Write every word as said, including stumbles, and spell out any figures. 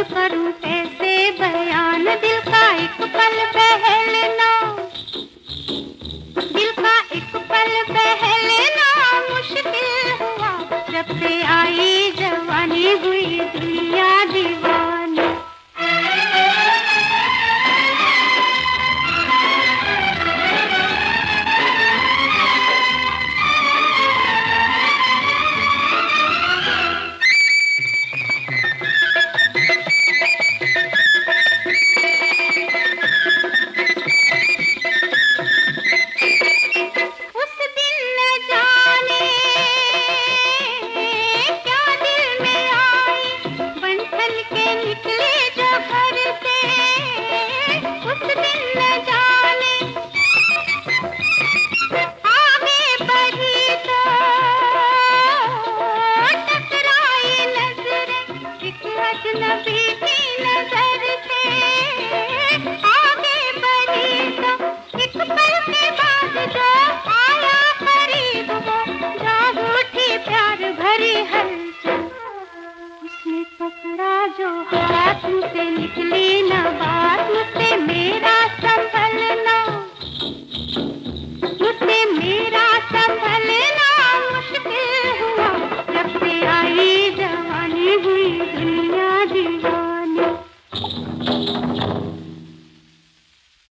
करूं कैसे बयान दिल का एक पल बहलना, दिल का एक पल बहलना मुश्किल हुआ जब से आई जवानी, हुई दुनिया दीवानी। अजनबी की नजर से आगे बढ़ी तो एक पल के बाद जो आया करीब वो जाग उठी प्यार भरी हलचल। उसने पकड़ा जो हाथ मुझसे निकली न बात, मुझसे मेरा संभल